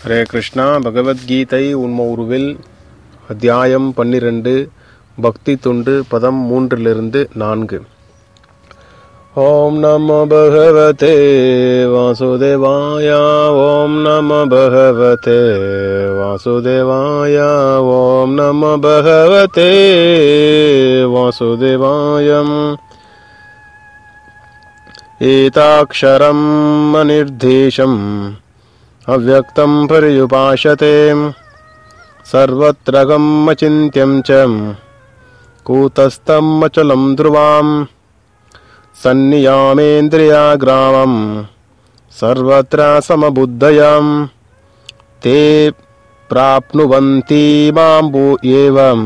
ஹரே கிருஷ்ணா. பகவத்கீதை உண்ம உருவில் அத்தியாயம் 12 பக்தி தொண்டு பதம் 3-4. ஓம் நமோ பகவதே வாசுதேவாய. ஓம் நமோ பகவதே வாசுதேவாய. ஓம் நமோ பகவதே வாசுதேவாயம். ஏதாக்ஷரம் அநிர்தேஷம் அவ்யக்தம் பரியுபாஷதே சர்வத்ரகம் அசிந்த்யம் ச கூதஸ்தம் அச்சலம் த்ருவாம் சந்நியாமேந்திரியாக்ராமம் சர்வத்ர சமபுத்தயம் தே பிராப்னுவந்தி மாம் ஏவம்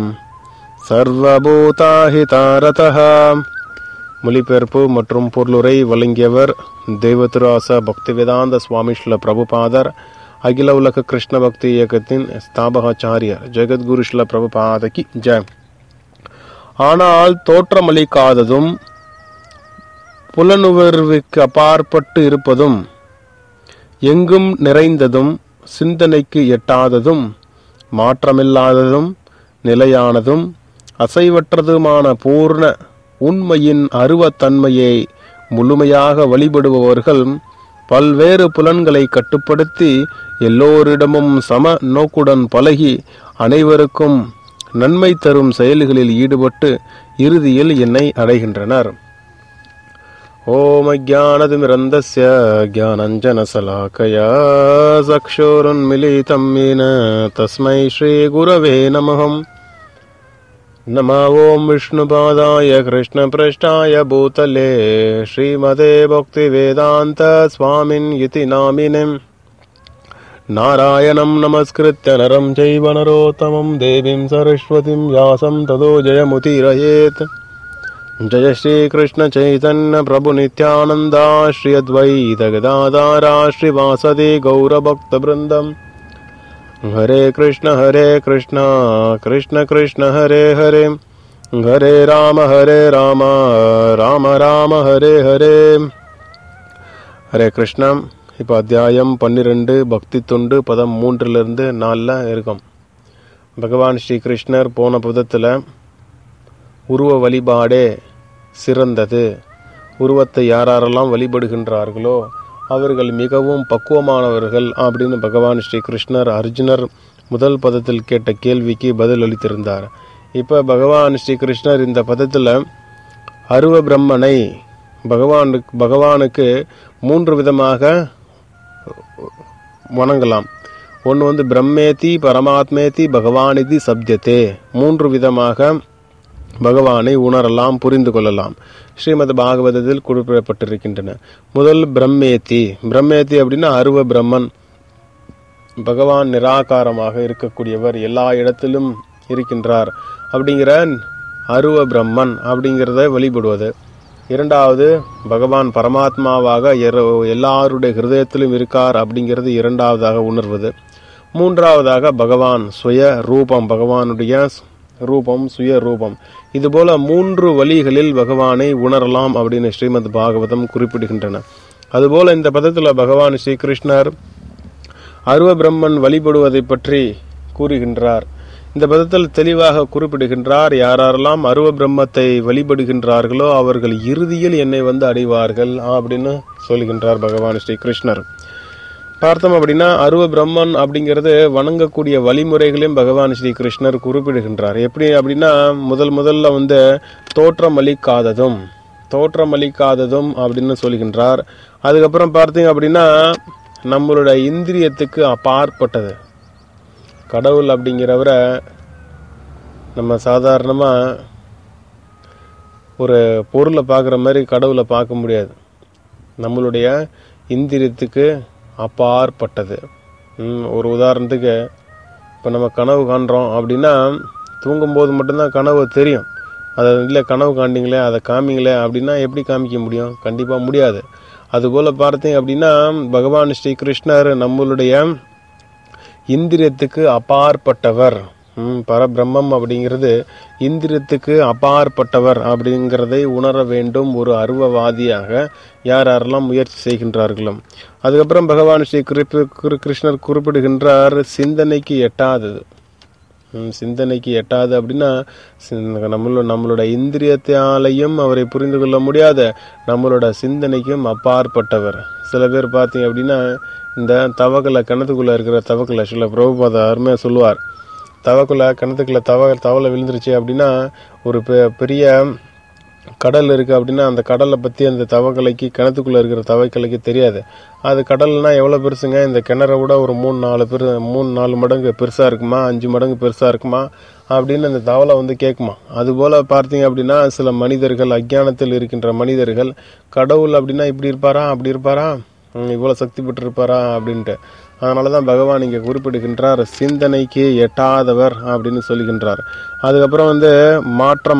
சர்வபூதாஹிதாரதஹ. மொழிபெயர்ப்பு மற்றும் பொருளுரை வழங்கியவர் தேவதிராச பக்திவேதாந்த சுவாமி ஸ்ரீல பிரபுபாதர், அகில உலக கிருஷ்ண பக்தி இயக்கத்தின் ஸ்தாபகாச்சாரியர். ஜெகத்குரு ஸ்ரீல பிரபுபாதகி ஜெய். ஆனால் தோற்றமளிக்காததும் புலனுணர்வுக்கு அப்பாற்பட்டு இருப்பதும் எங்கும் நிறைந்ததும் சிந்தனைக்கு எட்டாததும் மாற்றமில்லாததும் நிலையானதும் அசைவற்றதுமான பூர்ண உண்மையின் அருவத்தன்மையை முழுமையாக வழிபடுபவர்கள் பல்வேறு புலன்களை கட்டுப்படுத்தி எல்லோரிடமும் சம நோக்குடன் பழகி அனைவருக்கும் நன்மை தரும் செயல்களில் ஈடுபட்டு இறுதியில் என்னை அடைகின்றனர். ஓம் அஜ்ஞானதிமிரந்தஸ்ய ஞானஞ்சனசலாக்கயா சக்ஷுருன்மிலிதம் யேன தஸ்மை ஸ்ரீ குரவே நமஹ. नमः ओं विष्णुपादाय कृष्णपृष्ठाय भूतले श्रीमते भक्तिवेदान्त स्वामिन् इति नामिने. नारायणं नमस्कृत्य नरं चैव नरोत्तमं देवीं सरस्वतीं व्यासं ततो जयमुदीरयेत्. जय श्रीकृष्ण चैतन्य प्रभु नित्यानन्द श्री अद्वैत गदाधर श्रीवासदि गौरभक्तवृन्दम्. हरे कृष्ण कृष्ण कृष्ण हरे हरे, हरे राम राम राम हरे हरे. ஹரே கிருஷ்ணா. இப்போ அத்தியாயம் 12 பக்தி தொண்டு பதம் 3-4 இருக்கும். பகவான் ஸ்ரீ கிருஷ்ணர் போன பதத்தில் உருவ வழிபாடே சிறந்தது, உருவத்தை யாரெல்லாம் வழிபடுகின்றார்களோ அவர்கள் மிகவும் பக்குவமானவர்கள் அப்படின்னு பகவான் ஸ்ரீ கிருஷ்ணர் அர்ஜுனர் முதல் பதத்தில் கேட்ட கேள்விக்கு பதில் அளித்திருந்தார். இப்போ பகவான் ஸ்ரீ கிருஷ்ணர் இந்த பதத்தில் அருவ பிரம்மனை பகவானுக்கு 3 விதமாக வணங்கலாம். ஒன்று பிரம்மேதி பரமாத்மேதி பகவானிதி சப்ஜத்தே. 3 விதமாக பகவானை உணரலாம், புரிந்து கொள்ளலாம். ஸ்ரீமத் பாகவதத்தில் குறிப்பிடப்பட்டிருக்கின்றன. முதல் பிரம்மேதி. பிரம்மேதி அப்படின்னா அருவ பிரம்மன். பகவான் நிராகாரமாக இருக்கக்கூடியவர், எல்லா இடத்திலும் இருக்கின்றார் அப்படிங்கிற அருவ பிரம்மன் அப்படிங்கிறத வழிபடுவது. இரண்டாவது பகவான் பரமாத்மாவாக எல்லாருடைய ஹிருதயத்திலும் இருக்கார் அப்படிங்கிறது இரண்டாவதாக உணர்வது. மூன்றாவதாக பகவான் சுய ரூபம், பகவானுடைய ரூபம் சுய ரூபம். இதுபோல 3 வழிகளில் பகவானை உணரலாம் அப்படின்னு ஸ்ரீமத் பாகவதம் குறிப்பிடுகின்றன. அதுபோல இந்த பதத்தில் பகவான் ஸ்ரீ கிருஷ்ணர் அருவ பிரம்மன் வழிபடுவதை பற்றி கூறுகின்றார். இந்த பதத்தில் தெளிவாக குறிப்பிடுகின்றார், யாரெல்லாம் அருவ பிரம்மத்தை வழிபடுகின்றார்களோ அவர்கள் இறுதியில் என்னை அடைவார்கள் அப்படின்னு சொல்கின்றார் பகவான் ஸ்ரீ கிருஷ்ணர். பார்த்தோம் அப்படின்னா அருவ பிரம்மன் அப்படிங்கிறது வணங்கக்கூடிய வழிமுறைகளையும் பகவான் ஸ்ரீ கிருஷ்ணர் குறிப்பிடுகின்றார். எப்படி அப்படின்னா முதல்ல தோற்றமளிக்காததும் அப்படின்னு சொல்கின்றார். அதுக்கப்புறம் பார்த்தீங்க அப்படின்னா நம்மளுடைய இந்திரியத்துக்கு அப்பாற்பட்டது. கடவுள் அப்படிங்கிறவரை நம்ம சாதாரணமாக ஒரு பொருளை பார்க்குற மாதிரி கடவுளை பார்க்க முடியாது. நம்மளுடைய இந்திரியத்துக்கு அப்பாற்பட்டது. ஒரு உதாரணத்துக்கு இப்போ நம்ம கனவு காண்றோம் அப்படின்னா தூங்கும்போது மட்டும்தான் கனவு தெரியும். அதை இல்லை கனவு காண்டிங்களே அதை காமிங்களே அப்படின்னா எப்படி காமிக்க முடியும்? கண்டிப்பாக முடியாது. அதுபோல் பார்த்தீங்க அப்படின்னா பகவான் ஸ்ரீ கிருஷ்ணர் நம்மளுடைய இந்திரியத்துக்கு அப்பாற்பட்டவர். பரபிரம்மம் அப்படிங்கிறது இந்திரியத்துக்கு அப்பாற்பட்டவர் அப்படிங்கிறதை உணர வேண்டும் ஒரு அருவவாதியாக யார் யாரெல்லாம் முயற்சி செய்கின்றார்களோ. அதுக்கப்புறம் பகவான் ஸ்ரீ கிருஷ்ணர் குறிப்பிடுகின்றார், சிந்தனைக்கு எட்டாதது. சிந்தனைக்கு எட்டாது அப்படின்னா நம்மளோட இந்திரியத்தாலையும் அவரை புரிந்து கொள்ள முடியாத, நம்மளோட சிந்தனைக்கும் அப்பாற்பட்டவர். சில பேர் பார்த்தீங்க அப்படின்னா இந்த தவக்கலை, கிணத்துக்குள்ள இருக்கிற தவக்கலை, சில பிரபுபாத அருமையாக சொல்லுவார், தவக்குள்ள கிணத்துக்குள்ள தவளை விழுந்துருச்சு அப்படின்னா ஒரு பெரிய கடல் இருக்கு அப்படின்னா அந்த கடலை பற்றி அந்த தவக்கலைக்கு, கிணத்துக்குள்ள இருக்கிற தவக்கலைக்கு தெரியாது. அது கடல்னா எவ்வளோ பெருசுங்க, இந்த கிணறை விட ஒரு 3-4 மடங்கு பெருசாக இருக்குமா, 5 மடங்கு பெருசாக இருக்குமா அப்படின்னு அந்த தவளை கேட்குமா. அதுபோல் பார்த்தீங்க அப்படின்னா சில மனிதர்கள், அஞ்ஞானத்தில் இருக்கின்ற மனிதர்கள், கடவுள் அப்படின்னா இப்படி இருப்பாரா, அப்படி இருப்பாரா, இவ்வளோ சக்தி பெற்றிருப்பாரா அப்படின்ட்டு. அதனால தான் பகவான் இங்கே குறிப்பிடுகின்றார், சிந்தனைக்கு எட்டாதவர் அப்படின்னு சொல்லுகின்றார். அதுக்கப்புறம் மாற்றம்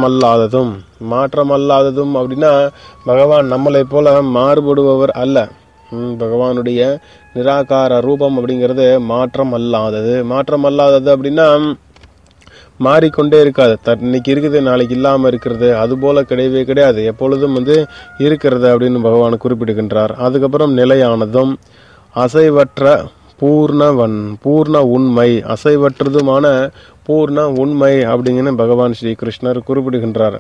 அல்லாததும் அப்படின்னா பகவான் நம்மளை போல மாறுபடுபவர் அல்ல. பகவானுடைய நிராகார ரூபம் அப்படிங்கிறது மாற்றம் அல்லாதது அப்படின்னா மாறிக்கொண்டே இருக்காது. இன்னைக்கு இருக்குது நாளைக்கு இல்லாமல் இருக்கிறது, அது போல கிடையவே கிடையாது, எப்பொழுதும் இருக்கிறது அப்படின்னு பகவான் குறிப்பிடுகின்றார். அதுக்கப்புறம் நிலையானதும் அசைவற்ற பூர்ண உண்மை, அசைவற்றதுமான பூர்ண உண்மை அப்படிங்கன்னு பகவான் ஸ்ரீ கிருஷ்ணர் குறிப்பிடுகின்றார்.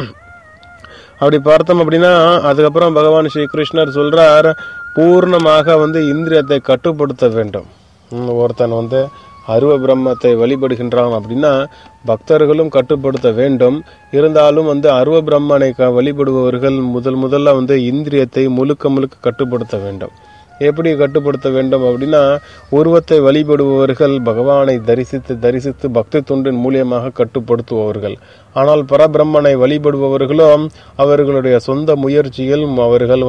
அப்படி பார்த்தோம் அப்படின்னா அதுக்கப்புறம் பகவான் ஸ்ரீ கிருஷ்ணர் சொல்றார், பூர்ணமாக இந்திரியத்தை கட்டுப்படுத்த வேண்டும். ஒருத்தன் அருவ பிரம்மத்தை வழிபடுகின்றான் அப்படின்னா பக்தர்களும் கட்டுப்படுத்த வேண்டும். இருந்தாலும் அருவ பிரம்மனை வழிபடுபவர்கள் முதல்ல இந்திரியத்தை முழுக்க கட்டுப்படுத்த வேண்டும். எப்படி கட்டுப்படுத்த வேண்டும் அப்படின்னா, உருவத்தை வழிபடுபவர்கள் பகவானை தரிசித்து பக்தி தொண்டின் மூலியமாக கட்டுப்படுத்துபவர்கள். ஆனால் பரபிரம்மனை வழிபடுபவர்களும் அவர்களுடைய சொந்த முயற்சியில் அவர்கள்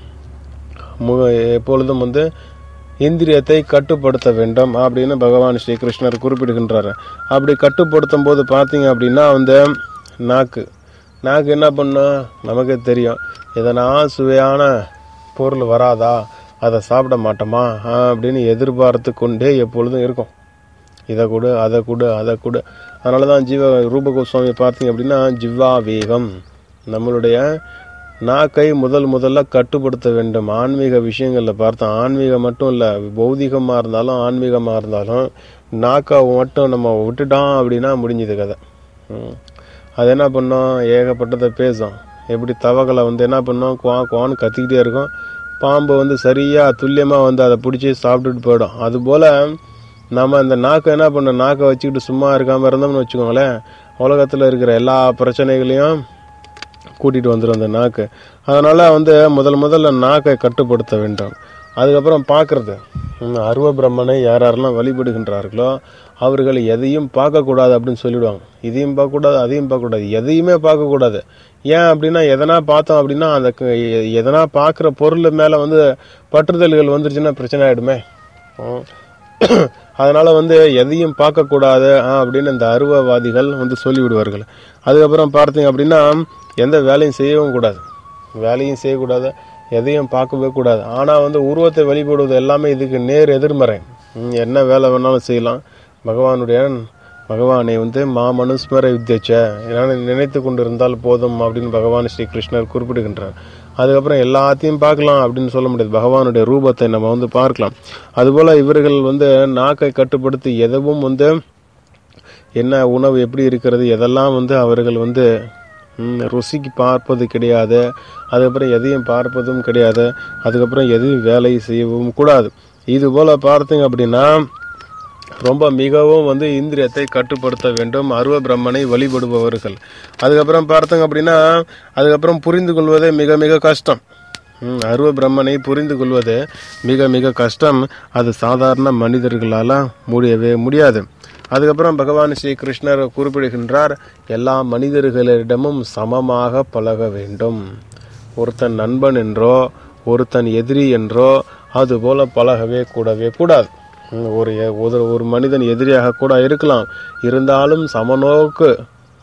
எப்பொழுதும் இந்திரியத்தை கட்டுப்படுத்த வேண்டும் அப்படின்னு பகவான் ஸ்ரீ கிருஷ்ணர் குறிப்பிடுகின்றார். அப்படி கட்டுப்படுத்தும் போது பார்த்தீங்க அப்படின்னா நாக்கு என்ன பண்ணும் நமக்கு தெரியும். எதனா சுவையான பொருள் வராதா, அதை சாப்பிட மாட்டோமா அப்படின்னு எதிர்பார்த்து கொண்டே எப்பொழுதும் இருக்கும். இதை கொடு, அதை கொடு. அதனால தான் ரூப கோஸ்வாமி பார்த்தீங்க அப்படின்னா ஜிவ்வா வேகம், நம்மளுடைய நாக்கை முதல்ல கட்டுப்படுத்த வேண்டும். ஆன்மீக விஷயங்களில் பார்த்தோம், ஆன்மீகம் மட்டும் இல்லை, பௌதிகமாக இருந்தாலும் ஆன்மீகமாக இருந்தாலும் நாக்கை மட்டும் நம்ம விட்டுட்டோம் அப்படின்னா முடிஞ்சது கதை. அது என்ன பண்ணோம், ஏகப்பட்டதை பேசும். எப்படி தவகளை என்ன பண்ணோம், குவான்னு கத்திக்கிட்டே இருக்கும். பாம்பு சரியாக துல்லியமாக அதை பிடிச்சி சாப்பிட்டுட்டு போயிடும். அதுபோல் நம்ம அந்த நாக்கை என்ன பண்ணோம், நாக்கை வச்சுக்கிட்டு சும்மா இருக்காமல் இருந்தோம்னு வச்சுக்கோங்களேன், உலகத்தில் இருக்கிற எல்லா பிரச்சனைகளையும் கூட்டிகிட்டு வந்துடும் அந்த நாக்கு. அதனால் முதல்ல நாக்கை கட்டுப்படுத்த வேண்டும். அதுக்கப்புறம் பார்க்குறது, அருவ பிரம்மனை யாரெல்லாம் வழிபடுகின்றார்களோ அவர்கள் எதையும் பார்க்கக்கூடாது அப்படின்னு சொல்லிவிடுவாங்க. இதையும் பார்க்கக்கூடாது, அதையும் பார்க்கக்கூடாது, எதையுமே பார்க்கக்கூடாது. ஏன் அப்படின்னா எதனா பார்த்தோம் அப்படின்னா அந்த எதனா பார்க்குற பொருள் மேலே பற்றுதல்கள் வந்துருச்சுன்னா பிரச்சனை ஆகிடுமே. அதனால் எதையும் பார்க்கக்கூடாது அப்படின்னு இந்த அருவவாதிகள் சொல்லிவிடுவார்கள். அதுக்கப்புறம் பார்த்தீங்க அப்படின்னா எந்த வேலையும் செய்யக்கூடாது, எதையும் பார்க்கவே கூடாது. ஆனால் உருவத்தை வழிபடுவது எல்லாமே இதுக்கு நேர் எதிர்மறை. என்ன வேலை வேணாலும் செய்யலாம். பகவானை மாமனுஸ்மர வித்யச்ச, நினைத்து கொண்டு இருந்தால் போதும் அப்படின்னு பகவான் ஸ்ரீ கிருஷ்ணர் குறிப்பிடுகின்றார். அதுக்கப்புறம் எல்லாத்தையும் பார்க்கலாம் அப்படின்னு சொல்ல முடியாது, பகவானுடைய ரூபத்தை நம்ம பார்க்கலாம். அதுபோல் இவர்கள் நாக்கை கட்டுப்படுத்தி எதுவும் என்ன உணவு எப்படி இருக்கிறது எதெல்லாம் அவர்கள் ருசிக்கு பார்ப்பது கிடையாது. அதுக்கப்புறம் எதையும் பார்ப்பதும் கிடையாது. அதுக்கப்புறம் எதையும் வேலை செய்யவும் கூடாது. இது போல் பார்த்தீங்க அப்படின்னா ரொம்ப மிகவும் இந்திரியத்தை கட்டுப்படுத்த வேண்டும் அருவ பிரம்மனை வழிபடுபவர்கள். அதுக்கப்புறம் பார்த்தீங்க அப்படின்னா அதுக்கப்புறம் புரிந்து கொள்வதே மிக மிக கஷ்டம். அருவ பிரம்மனை புரிந்து கொள்வது மிக மிக கஷ்டம். அது சாதாரண மனிதர்களால் முடியவே முடியாது. அதுக்கப்புறம் பகவான் ஸ்ரீ கிருஷ்ணர் குறிப்பிடுகின்றார், எல்லா மனிதர்களிடமும் சமமாக பழக வேண்டும். ஒருத்தன் நண்பன் என்றோ ஒருத்தன் எதிரி என்றோ அதுபோல பழகவே கூடாது. ஒரு மனிதன் எதிரியாக கூட இருக்கலாம், இருந்தாலும் சமநோக்கு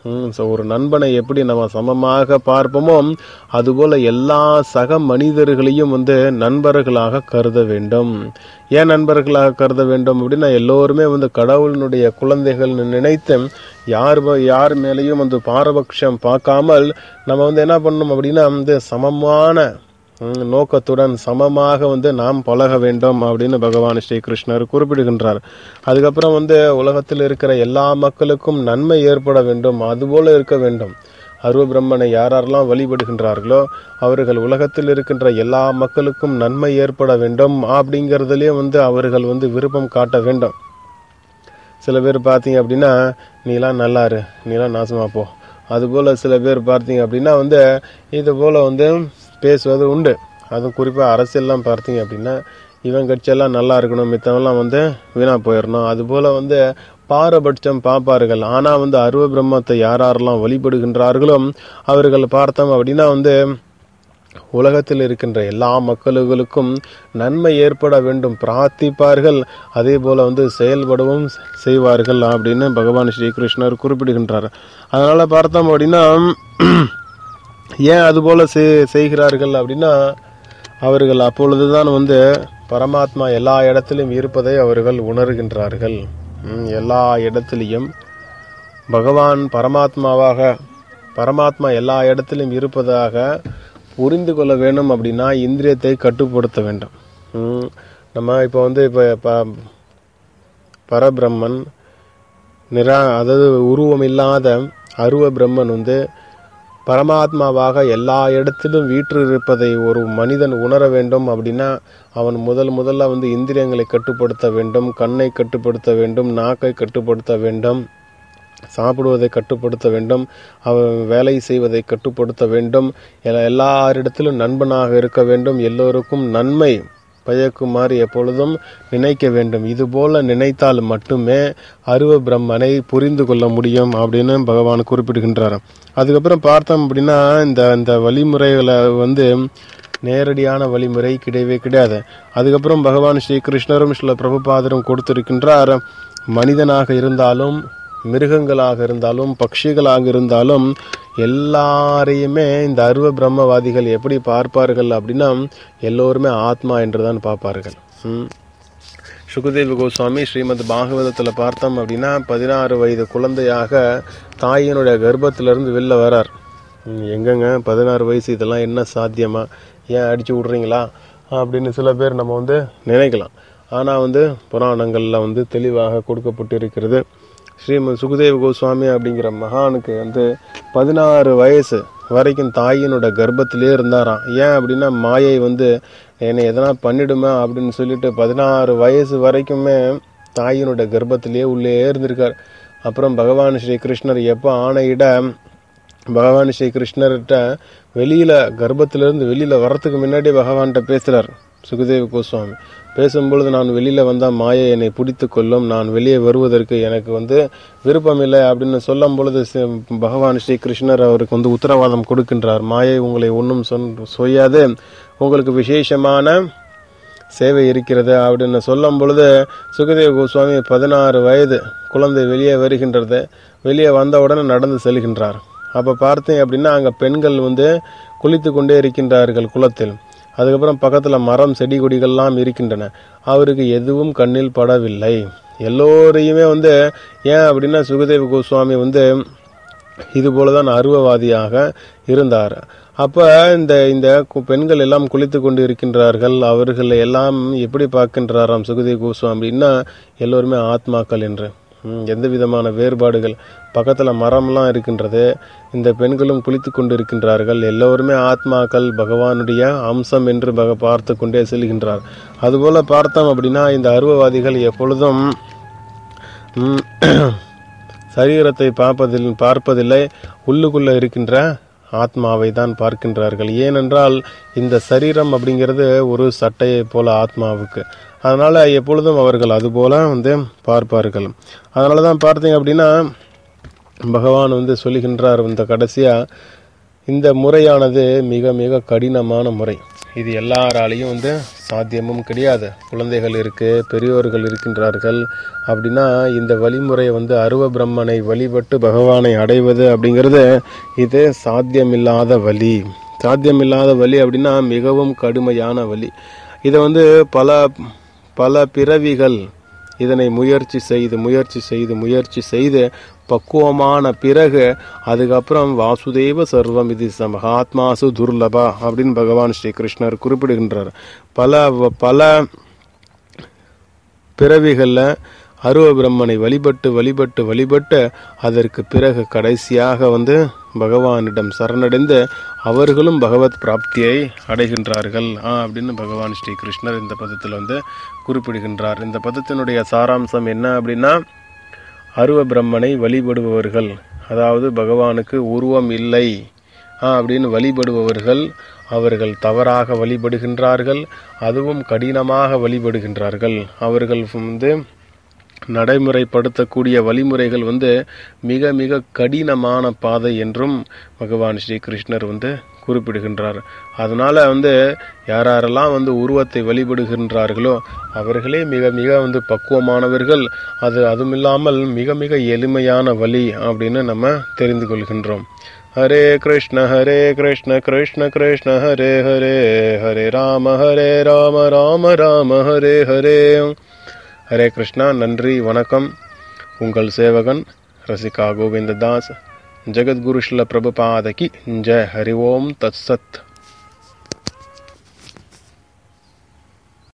ஒரு நண்பனை எப்படி நம்ம சமமாக பார்ப்போமோ அதுபோல எல்லா சக மனிதர்களையும் நண்பர்களாக கருத வேண்டும். ஏன் நண்பர்களாக கருத வேண்டும் அப்படின்னா, எல்லோருமே கடவுளினுடைய குழந்தைகள் நினைத்து யார் மேலேயும் பாரபட்சம் பார்க்காமல் நம்ம என்ன பண்ணணும் அப்படின்னா சமமான நோக்கத்துடன் சமமாக நாம் பழக வேண்டும் அப்படின்னு பகவான் ஸ்ரீ கிருஷ்ணர் குறிப்பிடுகின்றார். அதுக்கப்புறம் உலகத்தில் இருக்கிற எல்லா மக்களுக்கும் நன்மை ஏற்பட வேண்டும், அதுபோல இருக்க வேண்டும். அருவ பிரம்மனை யாரெல்லாம் வழிபடுகின்றார்களோ அவர்கள் உலகத்தில் இருக்கின்ற எல்லா மக்களுக்கும் நன்மை ஏற்பட வேண்டும் அப்படிங்கிறதுலயே அவர்கள் விருப்பம் காட்ட வேண்டும். சில பேர் பார்த்தீங்க அப்படின்னா, நீலாம் நல்லாரு, நீலாம் நாசமா போ. அதுபோல சில பேர் பார்த்தீங்க அப்படின்னா இது போல பேசுவது உண்டு. அதுவும் குறிப்பாக அரசியல்லாம் பார்த்தீங்க அப்படின்னா, இவன் கட்சியெல்லாம் நல்லா இருக்கணும், மித்தவெல்லாம் வீணா போயிடணும், அதுபோல பாரபட்சம் பார்ப்பார்கள். ஆனால் அருவ பிரம்மத்தை யாரெல்லாம் வழிபடுகின்றார்களோ அவர்கள் பார்த்தோம் அப்படின்னா உலகத்தில் இருக்கின்ற எல்லா மக்களுக்கும் நன்மை ஏற்பட வேண்டும் பிரார்த்திப்பார்கள். அதே போல செயல்படவும் செய்வார்கள் அப்படின்னு பகவான் ஸ்ரீ கிருஷ்ணர் குறிப்பிடுகின்றார். அதனால பார்த்தோம் அப்படின்னா, ஏன் அதுபோல செய்கிறார்கள் அப்படின்னா, அவர்கள் அப்பொழுதுதான் பரமாத்மா எல்லா இடத்திலும் இருப்பதை அவர்கள் உணர்கின்றார்கள். எல்லா இடத்திலையும் பகவான் பரமாத்மா எல்லா இடத்திலும் இருப்பதாக புரிந்து கொள்ள வேண்டும். அப்படின்னா இந்திரியத்தை கட்டுப்படுத்த வேண்டும். நம்ம இப்போ இப்போ பரபிரம்மன் அதாவது உருவம் இல்லாத அருவ பிரம்மன் பரமாத்மாவாக எல்லா இடத்திலும் வீற்றிருப்பதை ஒரு மனிதன் உணர வேண்டும். அப்படின்னா அவன் முதல்ல இந்திரியங்களை கட்டுப்படுத்த வேண்டும், கண்ணை கட்டுப்படுத்த வேண்டும், நாக்கை கட்டுப்படுத்த வேண்டும், சாப்பிடுவதை கட்டுப்படுத்த வேண்டும், அவன் வேலை செய்வதை கட்டுப்படுத்த வேண்டும், எல்லாரிடத்திலும் நண்பனாக இருக்க வேண்டும், எல்லோருக்கும் நன்மை பயக்குமாறு எப்பொழுதும் நினைக்க வேண்டும். இது போல நினைத்தால் மட்டுமே அருவ பிரம்மனை புரிந்து கொள்ள முடியும் அப்படின்னு பகவான் குறிப்பிடுகின்றார். அதுக்கப்புறம் பார்த்தோம் அப்படின்னா, இந்த வழிமுறைகளை நேரடியான வழிமுறை கிடையவே கிடையாது. அதுக்கப்புறம் பகவான் ஸ்ரீ கிருஷ்ணரும் ஸ்ரீல பிரபுபாதரும் கொடுத்திருக்கின்றார். மனிதனாக இருந்தாலும், மிருகங்களாக இருந்தாலும், பட்சிகளாக இருந்தாலும் எல்லாரையுமே இந்த அருவ பிரம்மவாதிகள் எப்படி பார்ப்பார்கள் அப்படின்னா, எல்லோருமே ஆத்மா என்றுதான் பார்ப்பார்கள். சுகதேவ கோஸ்வாமி ஸ்ரீமத் பாகவதத்தில் பார்த்தோம் அப்படின்னா, 16 வயது குழந்தையாக தாயினுடைய கர்ப்பத்திலிருந்து வெளில வரார். எங்கங்க 16 வயசு, இதெல்லாம் என்ன சாத்தியமா, ஏன் அடிச்சு விடுறீங்களா அப்படின்னு சில பேர் நம்ம நினைக்கலாம். ஆனால் புராணங்கள்ல தெளிவாக கொடுக்கப்பட்டு இருக்கிறது. ஸ்ரீமத் சுகதேவ கோஸ்வாமி அப்படிங்கிற மகானுக்கு 16 வயசு வரைக்கும் தாயினோட கர்ப்பத்திலே இருந்தாராம். ஏன் அப்படின்னா, மாயை என்னை எதனா பண்ணிடுமா அப்படின்னு சொல்லிட்டு 16 வயசு வரைக்குமே தாயினோட கர்ப்பத்திலே உள்ளே இருந்திருக்கார். அப்புறம் பகவான் ஸ்ரீ கிருஷ்ணர் எப்போ ஆணையிட பகவான் ஸ்ரீ கிருஷ்ணர்கிட்ட கர்ப்பத்திலிருந்து வெளியில வர்றதுக்கு முன்னாடி பகவான்கிட்ட பேசுறார் சுகதேவ கோஸ்வாமி. பேசும்பொழுது, நான் வெளியில வந்தா மாயை என்னை பிடித்து கொள்ளும், நான் வெளியே வருவதற்கு எனக்கு விருப்பம் இல்லை அப்படின்னு சொல்லும் பொழுது பகவான் ஸ்ரீ கிருஷ்ணர் அவருக்கு உத்தரவாதம் கொடுக்கின்றார். மாயை உங்களை ஒன்றும் செய்யாது, உங்களுக்கு விசேஷமான சேவை இருக்கிறது அப்படின்னு சொல்லும் பொழுது சுகதேவ கோஸ்வாமி 16 வயது குழந்தை வெளியே வருகின்றது. வெளியே வந்தவுடனே நடந்து செல்கின்றார். அப்ப பார்த்தேன் அப்படின்னா, அங்க பெண்கள் குளித்து கொண்டே இருக்கின்றார்கள் குளத்தில். அதுக்கப்புறம் பக்கத்துல மரம் செடி கொடிகள்லாம் இருக்கின்றன. அவருக்கு எதுவும் கண்ணில் படவில்லை. எல்லோரையுமே ஏன் அப்படின்னா, சுகதேவ கோஸ்வாமி இது போலதான் அருவவாதியாக இருந்தார். அப்ப இந்த பெண்கள் எல்லாம் குளித்து கொண்டு இருக்கின்றார்கள். அவர்கள் எல்லாம் எப்படி பார்க்கின்றாராம் சுகதேவ கோஸ்வாமி அப்படின்னா, எல்லோருமே ஆத்மாக்கள் என்று. எந்த விதமான வேறுபாடுகள், பக்கத்துல மரம்லாம் இருக்கின்றது, இந்த பெண்களும் குளித்து கொண்டு இருக்கின்றார்கள், எல்லோருமே ஆத்மாக்கள், பகவானுடைய அம்சம் என்று பார்த்து கொண்டே செல்கின்றார். அதுபோல பார்த்தோம் அப்படின்னா, இந்த அருவவாதிகள் எப்பொழுதும் சரீரத்தை பார்ப்பதில்லை, உள்ளுக்குள்ள இருக்கின்ற ஆத்மாவை தான் பார்க்கின்றார்கள். ஏனென்றால் இந்த சரீரம் அப்படிங்கிறது ஒரு சட்டையை போல ஆத்மாவுக்கு. அதனால எப்பொழுதும் அவர்கள் அதுபோல பார்ப்பார்கள். அதனாலதான் பார்த்தீங்க அப்படின்னா, பகவான் சொல்லுகின்றார் இந்த கடைசியா, இந்த முறையானது மிக மிக கடினமான முறை, இது எல்லாராலையும் சாத்தியமும் கிடையாது. குழந்தைகள் இருக்கு, பெரியோர்கள் இருக்கின்றார்கள். அப்படின்னா இந்த வழிமுறையை அருவ பிரம்மனை வழிபட்டு பகவானை அடைவது அப்படிங்கிறது இது சாத்தியமில்லாத வழி. சாத்தியமில்லாத வழி அப்படின்னா மிகவும் கடுமையான வழி. இதை பல பல பிறவிகள் இதனை முயற்சி செய்து பக்குவமான பிறகு அதுக்கப்புறம் வாசுதேவ சர்வம் இது மகாத்மாசு துர்லபா அப்படின்னு பகவான் ஸ்ரீ கிருஷ்ணர் குறிப்பிடுகின்றார். பல பிறவிகளில் அருவ பிரம்மனை வழிபட்டு அதற்கு பிறகு கடைசியாக பகவானிடம் சரணடைந்து அவர்களும் பகவத் பிராப்தியை அடைகின்றார்கள் அப்படின்னு பகவான் ஸ்ரீ கிருஷ்ணர் இந்த பதத்தில் குறிப்பிடுகின்றார். இந்த பதத்தினுடைய சாராம்சம் என்ன அப்படின்னா, அருவ பிரம்மனை வழிபடுபவர்கள், அதாவது பகவானுக்கு உருவம் இல்லை அப்படின்னு வழிபடுபவர்கள், அவர்கள் தவறாக வழிபடுகின்றார்கள், அதுவும் கடினமாக வழிபடுகின்றார்கள். அவர்கள் நடைமுறைப்படுத்தக்கூடிய வழிமுறைகள் மிக மிக கடினமான பாதை என்றும் பகவான் ஸ்ரீ கிருஷ்ணர் குறிப்பிடுகின்றார். அதனால யாரெல்லாம் உருவத்தை வழிபடுகின்றார்களோ அவர்களே மிக மிக பக்குவமானவர்கள். அதுவும் இல்லாமல் மிக மிக எளிமையான வழி அப்படின்னு நம்ம தெரிந்து கொள்கின்றோம். ஹரே கிருஷ்ண கிருஷ்ண கிருஷ்ண ஹரே ஹரே, ஹரே ராம ராம ராம ஹரே ஹரே. ஹரே கிருஷ்ணா. நன்றி, வணக்கம். உங்கள் சேவகன் ரசிகா கோவிந்ததாஸ். ஜெகத்குரு ஸ்ரீல பிரபுபாத கி ஜெய். ஹரி ஓம் தத் சத்.